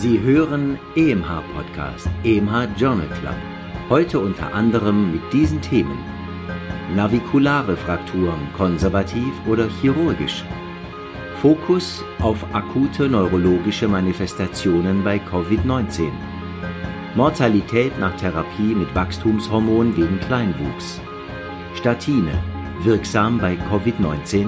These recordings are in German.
Sie hören EMH Podcast, EMH Journal Club. Heute unter anderem mit diesen Themen: Navikulare Frakturen, konservativ oder chirurgisch. Fokus auf akute neurologische Manifestationen bei Covid-19. Mortalität nach Therapie mit Wachstumshormon gegen Kleinwuchs. Statine, wirksam bei Covid-19?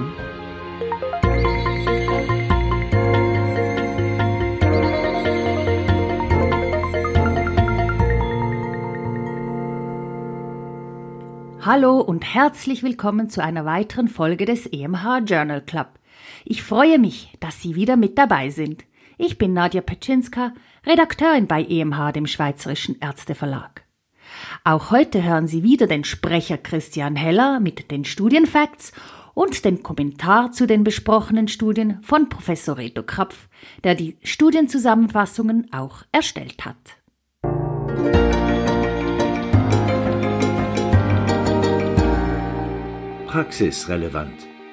Hallo und herzlich willkommen zu einer weiteren Folge des EMH Journal Club. Ich freue mich, dass Sie wieder mit dabei sind. Ich bin Nadja Petschinska, Redakteurin bei EMH, dem Schweizerischen Ärzteverlag. Auch heute hören Sie wieder den Sprecher Christian Heller mit den Studienfacts und den Kommentar zu den besprochenen Studien von Professor Reto Krapf, der die Studienzusammenfassungen auch erstellt hat. Praxisrelevant.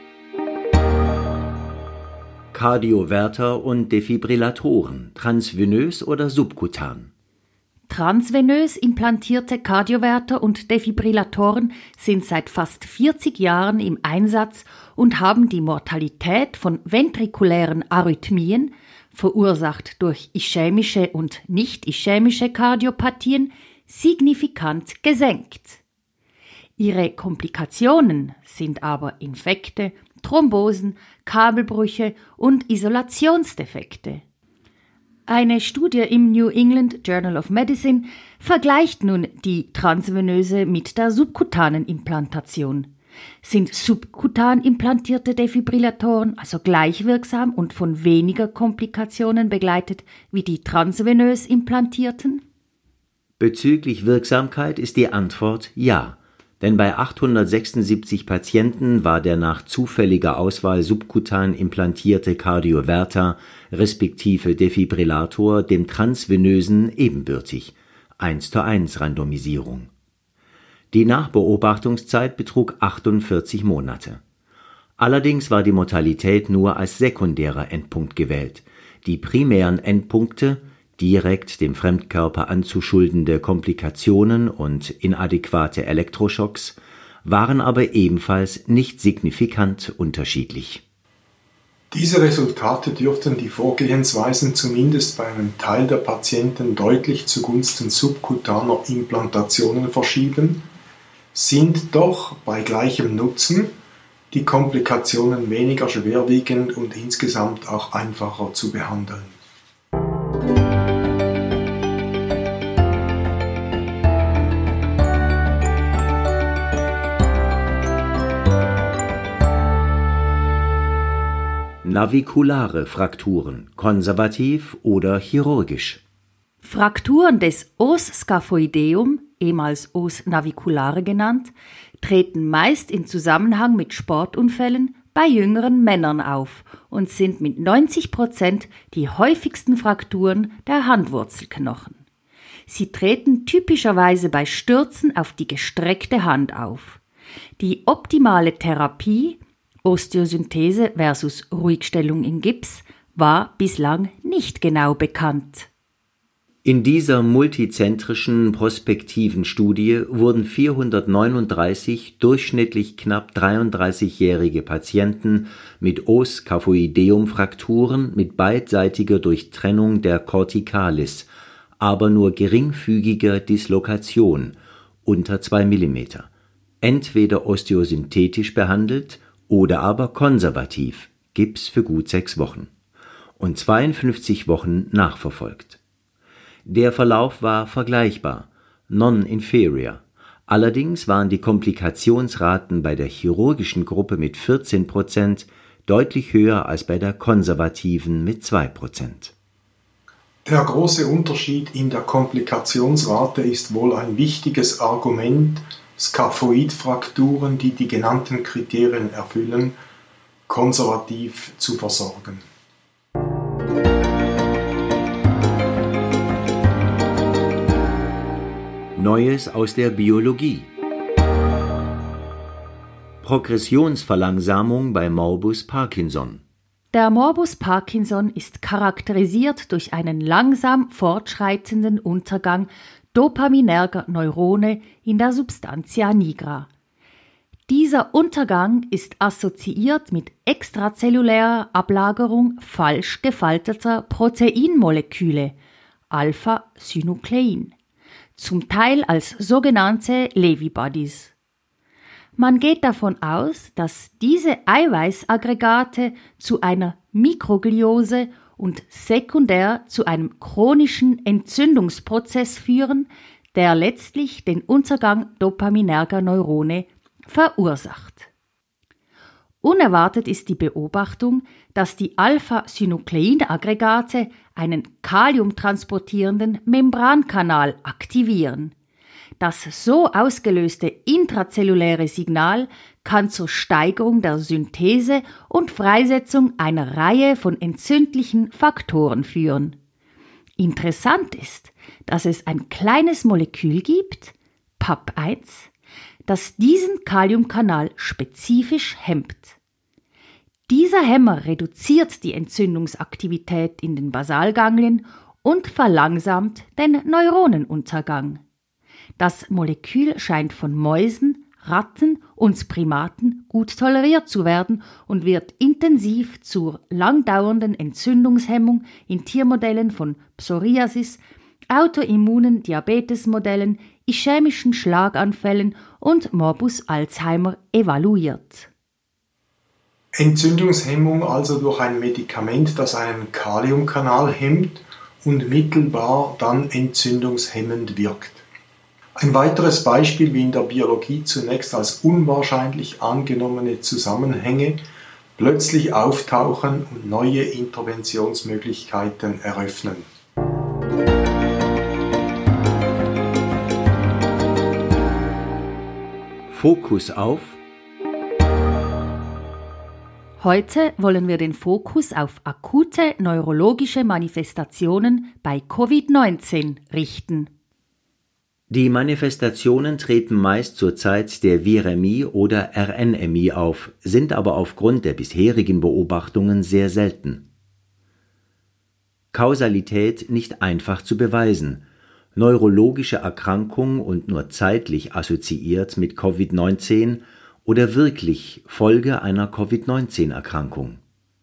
Kardioverter und Defibrillatoren, transvenös oder subkutan? Transvenös implantierte Kardioverter und Defibrillatoren sind seit fast 40 Jahren im Einsatz und haben die Mortalität von ventrikulären Arrhythmien, verursacht durch ischämische und nicht-ischämische Kardiopathien, signifikant gesenkt. Ihre Komplikationen sind aber Infekte, Thrombosen, Kabelbrüche und Isolationsdefekte. Eine Studie im New England Journal of Medicine vergleicht nun die transvenöse mit der subkutanen Implantation. Sind subkutan implantierte Defibrillatoren also gleich wirksam und von weniger Komplikationen begleitet wie die transvenös implantierten? Bezüglich Wirksamkeit ist die Antwort ja. Denn bei 876 Patienten war der nach zufälliger Auswahl subkutan implantierte Kardioverter respektive Defibrillator dem transvenösen ebenbürtig, 1:1 Randomisierung. Die Nachbeobachtungszeit betrug 48 Monate. Allerdings war die Mortalität nur als sekundärer Endpunkt gewählt. Die primären Endpunkte, direkt dem Fremdkörper anzuschuldende Komplikationen und inadäquate Elektroschocks, waren aber ebenfalls nicht signifikant unterschiedlich. Diese Resultate dürften die Vorgehensweisen zumindest bei einem Teil der Patienten deutlich zugunsten subkutaner Implantationen verschieben, sind doch bei gleichem Nutzen die Komplikationen weniger schwerwiegend und insgesamt auch einfacher zu behandeln. Navikulare Frakturen, konservativ oder chirurgisch? Frakturen des Os scaphoideum, ehemals Os naviculare genannt, treten meist in Zusammenhang mit Sportunfällen bei jüngeren Männern auf und sind mit 90% die häufigsten Frakturen der Handwurzelknochen. Sie treten typischerweise bei Stürzen auf die gestreckte Hand auf. Die optimale Therapie, Osteosynthese versus Ruhigstellung in Gips, war bislang nicht genau bekannt. In dieser multizentrischen prospektiven Studie wurden 439 durchschnittlich knapp 33-jährige Patienten mit Os scaphoideum-Frakturen mit beidseitiger Durchtrennung der Corticalis, aber nur geringfügiger Dislokation unter 2 mm, entweder osteosynthetisch behandelt oder aber konservativ, Gips für gut 6 Wochen, und 52 Wochen nachverfolgt. Der Verlauf war vergleichbar, non-inferior. Allerdings waren die Komplikationsraten bei der chirurgischen Gruppe mit 14% deutlich höher als bei der konservativen mit 2%. Der große Unterschied in der Komplikationsrate ist wohl ein wichtiges Argument, Scaphoidfrakturen, die die genannten Kriterien erfüllen, konservativ zu versorgen. Neues aus der Biologie. Progressionsverlangsamung bei Morbus Parkinson. Der Morbus Parkinson ist charakterisiert durch einen langsam fortschreitenden Untergang dopaminerger Neurone in der Substantia nigra. Dieser Untergang ist assoziiert mit extrazellulärer Ablagerung falsch gefalteter Proteinmoleküle, Alpha-Synuklein, zum Teil als sogenannte Lewy-Bodies. Man geht davon aus, dass diese Eiweißaggregate zu einer Mikrogliose und sekundär zu einem chronischen Entzündungsprozess führen, der letztlich den Untergang dopaminerger Neurone verursacht. Unerwartet ist die Beobachtung, dass die Alpha-Synuklein-Aggregate einen kaliumtransportierenden Membrankanal aktivieren. Das so ausgelöste intrazelluläre Signal kann zur Steigerung der Synthese und Freisetzung einer Reihe von entzündlichen Faktoren führen. Interessant ist, dass es ein kleines Molekül gibt, PAP1, das diesen Kaliumkanal spezifisch hemmt. Dieser Hämmer reduziert die Entzündungsaktivität in den Basalganglien und verlangsamt den Neuronenuntergang. Das Molekül scheint von Mäusen, Ratten und Primaten gut toleriert zu werden und wird intensiv zur langdauernden Entzündungshemmung in Tiermodellen von Psoriasis, autoimmunen Diabetesmodellen, ischämischen Schlaganfällen und Morbus Alzheimer evaluiert. Entzündungshemmung also durch ein Medikament, das einen Kaliumkanal hemmt und mittelbar dann entzündungshemmend wirkt. Ein weiteres Beispiel, wie in der Biologie zunächst als unwahrscheinlich angenommene Zusammenhänge plötzlich auftauchen und neue Interventionsmöglichkeiten eröffnen. Fokus auf. Heute wollen wir den Fokus auf akute neurologische Manifestationen bei Covid-19 richten. Die Manifestationen treten meist zur Zeit der Virämie oder RNämie auf, sind aber aufgrund der bisherigen Beobachtungen sehr selten. Kausalität nicht einfach zu beweisen. Neurologische Erkrankung und nur zeitlich assoziiert mit Covid-19 oder wirklich Folge einer Covid-19-Erkrankung.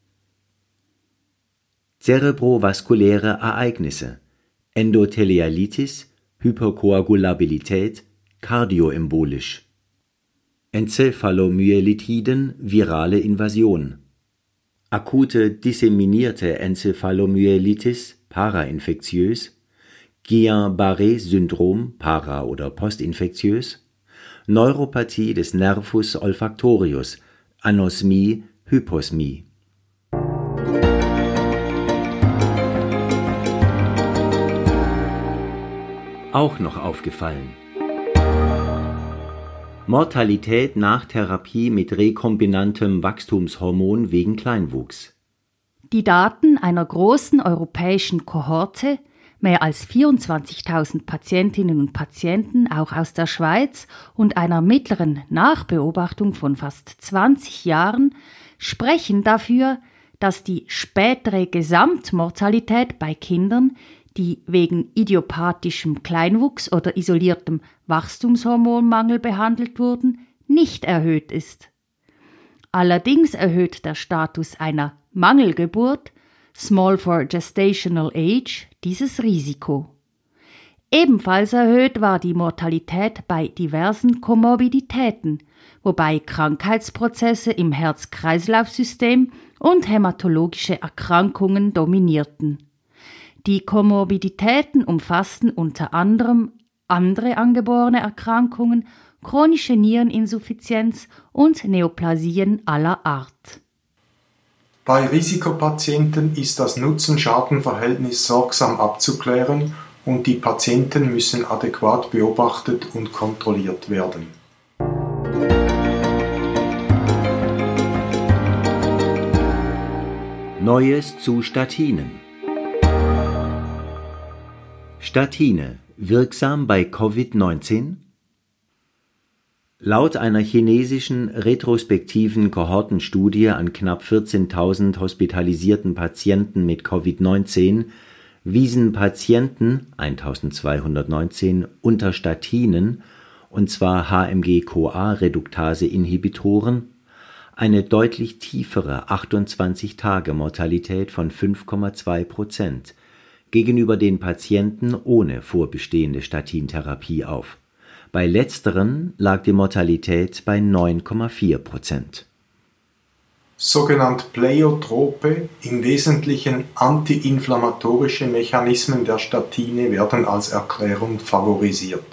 Zerebrovaskuläre Ereignisse, Endothelialitis, Hyperkoagulabilität, kardioembolisch. Enzephalomyelitiden, virale Invasion. Akute disseminierte Enzephalomyelitis, parainfektiös. Guillain-Barré-Syndrom, para- oder postinfektiös. Neuropathie des Nervus olfactorius, Anosmie, Hyposmie. Auch noch aufgefallen. Mortalität nach Therapie mit rekombinantem Wachstumshormon wegen Kleinwuchs. Die Daten einer großen europäischen Kohorte, mehr als 24.000 Patientinnen und Patienten, auch aus der Schweiz, und einer mittleren Nachbeobachtung von fast 20 Jahren, sprechen dafür, dass die spätere Gesamtmortalität bei Kindern, die wegen idiopathischem Kleinwuchs oder isoliertem Wachstumshormonmangel behandelt wurden, nicht erhöht ist. Allerdings erhöht der Status einer Mangelgeburt, Small for Gestational Age, dieses Risiko. Ebenfalls erhöht war die Mortalität bei diversen Komorbiditäten, wobei Krankheitsprozesse im Herz-Kreislauf-System und hämatologische Erkrankungen dominierten. Die Komorbiditäten umfassten unter anderem andere angeborene Erkrankungen, chronische Niereninsuffizienz und Neoplasien aller Art. Bei Risikopatienten ist das Nutzen-Schaden-Verhältnis sorgsam abzuklären und die Patienten müssen adäquat beobachtet und kontrolliert werden. Neues zu Statinen. Statine, wirksam bei Covid-19? Laut einer chinesischen retrospektiven Kohortenstudie an knapp 14.000 hospitalisierten Patienten mit Covid-19 wiesen Patienten, 1.219, unter Statinen, und zwar HMG-CoA-Reduktase-Inhibitoren, eine deutlich tiefere 28-Tage-Mortalität von 5,2% gegenüber den Patienten ohne vorbestehende Statintherapie auf. Bei letzteren lag die Mortalität bei 9,4%. Sogenannte Pleiotrope, im Wesentlichen antiinflammatorische Mechanismen der Statine, werden als Erklärung favorisiert.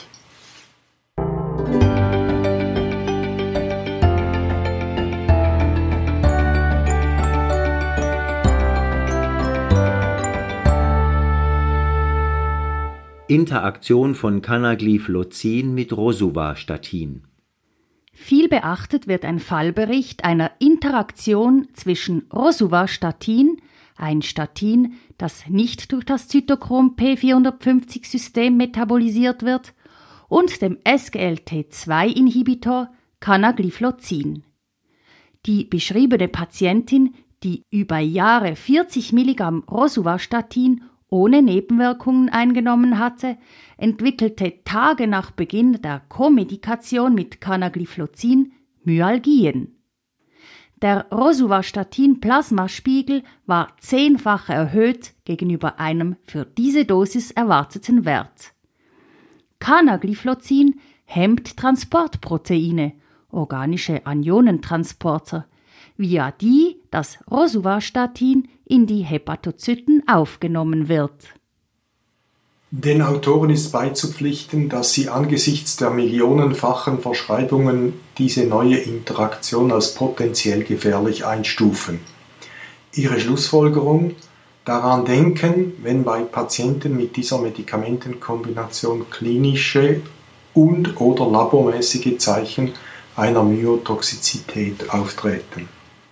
Interaktion von Canagliflozin mit Rosuvastatin. Viel beachtet wird ein Fallbericht einer Interaktion zwischen Rosuvastatin, ein Statin, das nicht durch das Zytochrom P450-System metabolisiert wird, und dem SGLT2-Inhibitor Canagliflozin. Die beschriebene Patientin, die über Jahre 40 Milligramm Rosuvastatin ohne Nebenwirkungen eingenommen hatte, entwickelte Tage nach Beginn der Komedikation mit Canagliflozin Myalgien. Der Rosuvastatin-Plasmaspiegel war 10-fach erhöht gegenüber einem für diese Dosis erwarteten Wert. Canagliflozin hemmt Transportproteine, organische Anionentransporter, via die das Rosuvastatin in die Hepatozyten aufgenommen wird. Den Autoren ist beizupflichten, dass sie angesichts der millionenfachen Verschreibungen diese neue Interaktion als potenziell gefährlich einstufen. Ihre Schlussfolgerung: daran denken, wenn bei Patienten mit dieser Medikamentenkombination klinische und/oder labormäßige Zeichen einer Myotoxizität auftreten.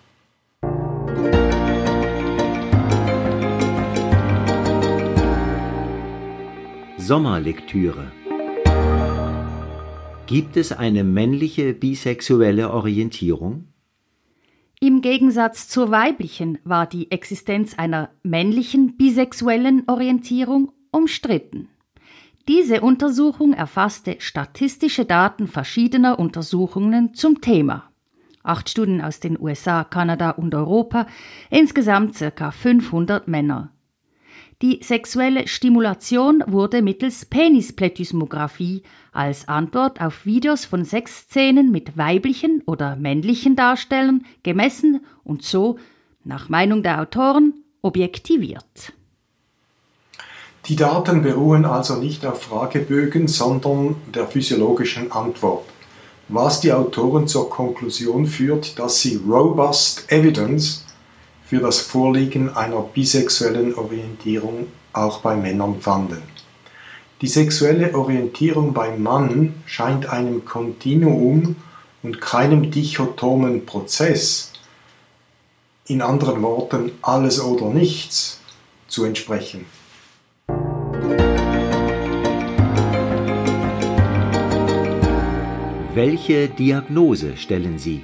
Sommerlektüre. Gibt es eine männliche bisexuelle Orientierung? Im Gegensatz zur weiblichen war die Existenz einer männlichen bisexuellen Orientierung umstritten. Diese Untersuchung erfasste statistische Daten verschiedener Untersuchungen zum Thema. 8 Studien aus den USA, Kanada und Europa, insgesamt ca. 500 Männer. Die sexuelle Stimulation wurde mittels Penisplethysmographie als Antwort auf Videos von Sexszenen mit weiblichen oder männlichen Darstellern gemessen und so, nach Meinung der Autoren, objektiviert. Die Daten beruhen also nicht auf Fragebögen, sondern der physiologischen Antwort, was die Autoren zur Konklusion führt, dass sie robust evidence für das Vorliegen einer bisexuellen Orientierung auch bei Männern fanden. Die sexuelle Orientierung beim Mann scheint einem Kontinuum und keinem dichotomen Prozess, in anderen Worten alles oder nichts, zu entsprechen. Welche Diagnose stellen Sie?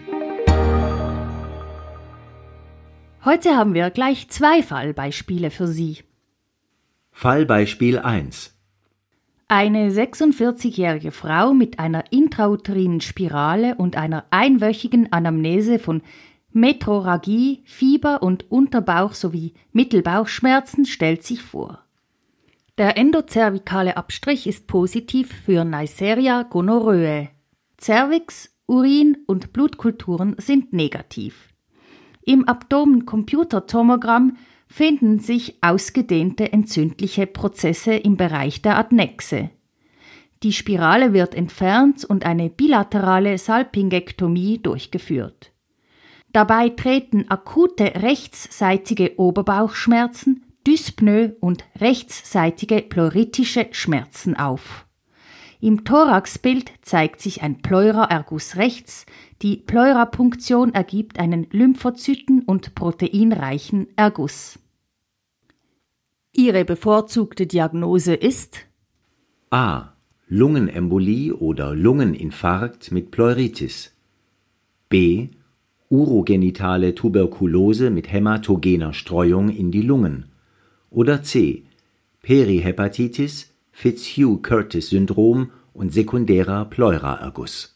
Heute haben wir gleich 2 Fallbeispiele für Sie. Fallbeispiel 1. Eine 46-jährige Frau mit einer intrauterinen Spirale und einer einwöchigen Anamnese von Metrorrhagie, Fieber und Unterbauch- sowie Mittelbauchschmerzen stellt sich vor. Der endozervikale Abstrich ist positiv für Neisseria gonorrhoeae. Cervix, Urin und Blutkulturen sind negativ. Im Abdomen-Computertomogramm finden sich ausgedehnte entzündliche Prozesse im Bereich der Adnexe. Die Spirale wird entfernt und eine bilaterale Salpingektomie durchgeführt. Dabei treten akute rechtsseitige Oberbauchschmerzen, Dyspnoe und rechtsseitige pleuritische Schmerzen auf. Im Thoraxbild zeigt sich ein Pleuraerguss rechts, die Pleurapunktion ergibt einen lymphozyten- und proteinreichen Erguss. Ihre bevorzugte Diagnose ist A. Lungenembolie oder Lungeninfarkt mit Pleuritis. B. Urogenitale Tuberkulose mit hämatogener Streuung in die Lungen. Oder C. Perihepatitis, Fitzhugh-Curtis-Syndrom und sekundärer Pleuraerguss.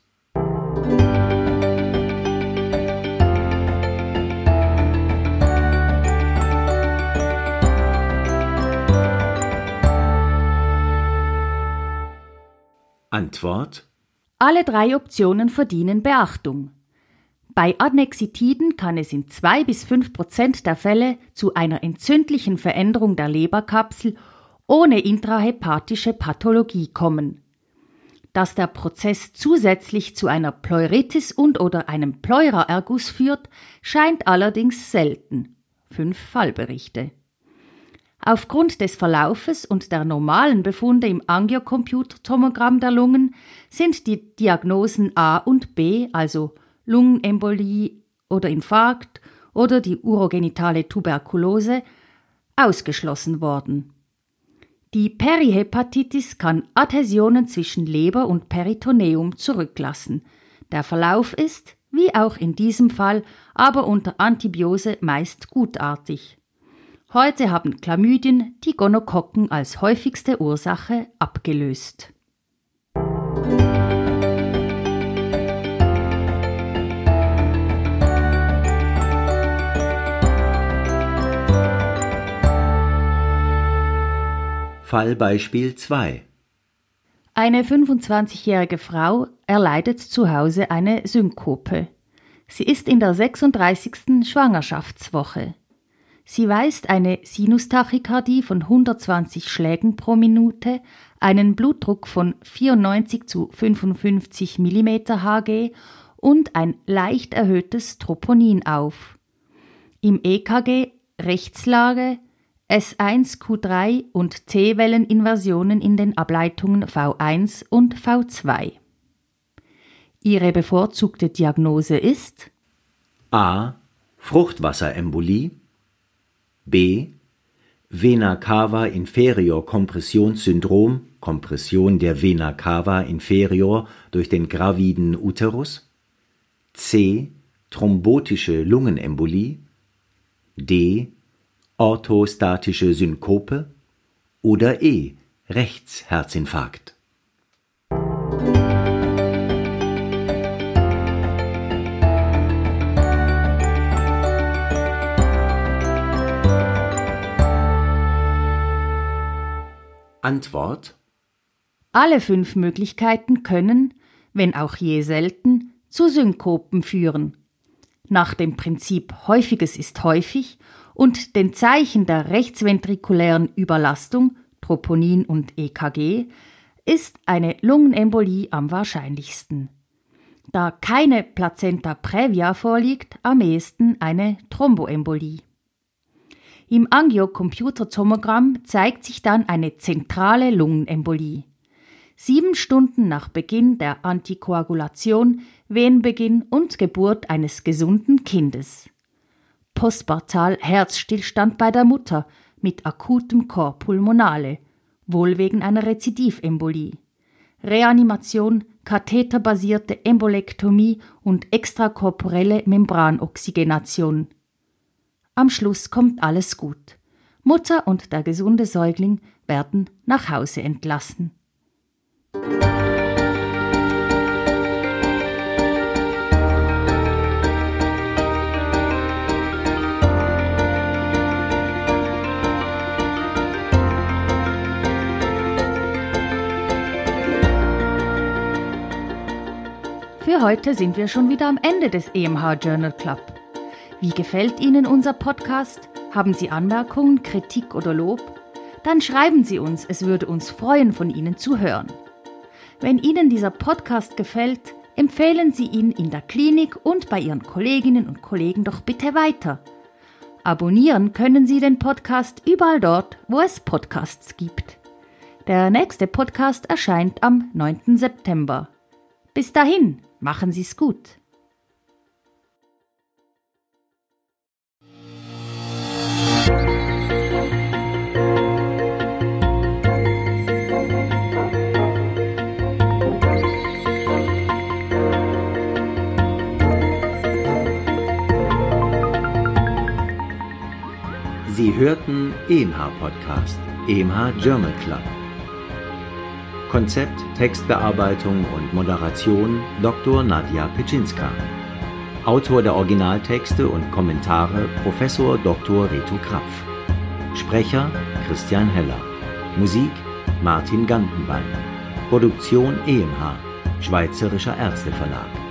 Antwort: Alle 3 Optionen verdienen Beachtung. Bei Adnexitiden kann es in 2-5% der Fälle zu einer entzündlichen Veränderung der Leberkapsel ohne intrahepatische Pathologie kommen. Dass der Prozess zusätzlich zu einer Pleuritis und/oder einem Pleuraerguss führt, scheint allerdings selten. 5 Fallberichte. Aufgrund des Verlaufes und der normalen Befunde im Angiocomputertomogramm der Lungen sind die Diagnosen A und B, also Lungenembolie oder Infarkt oder die urogenitale Tuberkulose, ausgeschlossen worden. Die Perihepatitis kann Adhäsionen zwischen Leber und Peritoneum zurücklassen. Der Verlauf ist, wie auch in diesem Fall, aber unter Antibiose meist gutartig. Heute haben Chlamydien die Gonokokken als häufigste Ursache abgelöst. Fallbeispiel 2. Eine 25-jährige Frau erleidet zu Hause eine Synkope. Sie ist in der 36. Schwangerschaftswoche. Sie weist eine Sinustachykardie von 120 Schlägen pro Minute, einen Blutdruck von 94/55 mm Hg und ein leicht erhöhtes Troponin auf. Im EKG Rechtslage, S1Q3 und T-Welleninversionen in den Ableitungen V1 und V2. Ihre bevorzugte Diagnose ist A. Fruchtwasserembolie, B. Vena cava inferior Kompressionssyndrom, Kompression der Vena cava inferior durch den graviden Uterus, C. Thrombotische Lungenembolie, D. Orthostatische Synkope oder E. Rechtsherzinfarkt. Antwort: Alle 5 Möglichkeiten können, wenn auch je selten, zu Synkopen führen. Nach dem Prinzip Häufiges ist häufig und den Zeichen der rechtsventrikulären Überlastung, Troponin und EKG, ist eine Lungenembolie am wahrscheinlichsten. Da keine Plazenta praevia vorliegt, am ehesten eine Thromboembolie. Im Angiocomputertomogramm zeigt sich dann eine zentrale Lungenembolie. 7 Stunden nach Beginn der Antikoagulation, Wehenbeginn und Geburt eines gesunden Kindes. Postpartal Herzstillstand bei der Mutter mit akutem Cor pulmonale, wohl wegen einer Rezidivembolie. Reanimation, katheterbasierte Embolektomie und extrakorporelle Membranoxygenation. Am Schluss kommt alles gut. Mutter und der gesunde Säugling werden nach Hause entlassen. Für heute sind wir schon wieder am Ende des EMH Journal Club. Wie gefällt Ihnen unser Podcast? Haben Sie Anmerkungen, Kritik oder Lob? Dann schreiben Sie uns, es würde uns freuen, von Ihnen zu hören. Wenn Ihnen dieser Podcast gefällt, empfehlen Sie ihn in der Klinik und bei Ihren Kolleginnen und Kollegen doch bitte weiter. Abonnieren können Sie den Podcast überall dort, wo es Podcasts gibt. Der nächste Podcast erscheint am 9. September. Bis dahin, machen Sie es gut. Sie hörten EMH Podcast, EMH Journal Club. Konzept, Textbearbeitung und Moderation Dr. Nadja Petschinska. Autor der Originaltexte und Kommentare Professor Dr. Reto Krapf. Sprecher Christian Heller. Musik Martin Gantenbein. Produktion EMH, Schweizerischer Ärzteverlag.